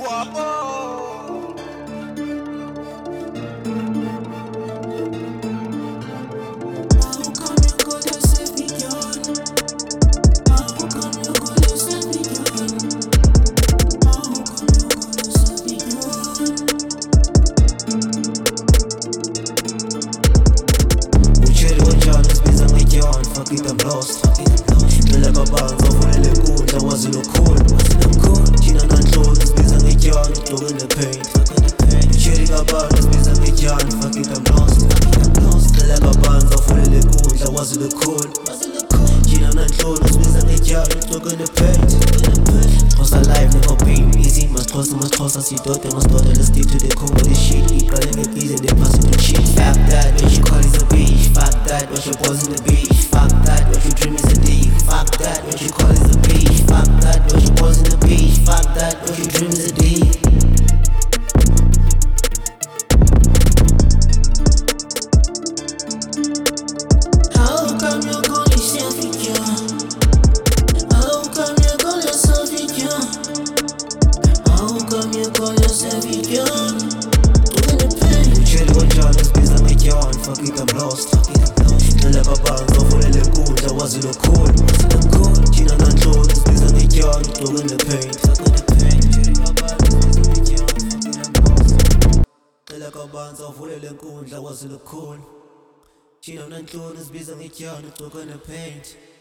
Guapo. Fakita blast Ngelekabanga vulele nkundla wazi lukhulu Thina nanhlolo sibiza ngetyani ugcoke nepaint Usheri kabanga sibiza ngetyani fakita blast Ngelekabanga vulele nkundla wazi lukhulu Thina nanhlolo sibiza ngetyani ugcoke nepaint Xhosa life never pain easy Masixhosa sidoda ngasidoda let's stick to the code this shit Iqale ngebize nephasi to cheat Fuck that when she call is a bitch Fuck that when she balls in the beach Fuck that when she dream is a D Fuck that when she call is a bitch Fuck that when she balls in the beach Fuck that when she dream is a D How come you call yourself secure? How come you call yourself secure? How come you call yourself secure? Doing the pain. Usheri kanjani sibiza ngetyani fakita blast Ngelekabanga vulele nkundla wazi lukhulu Thina nanhlolo sibiza ngetyani ugcoke nepaint Ngelekabanga vulele nkundla wazi lukhulu Thina nanhlolo sibiza ngetyani ugcoke nepaint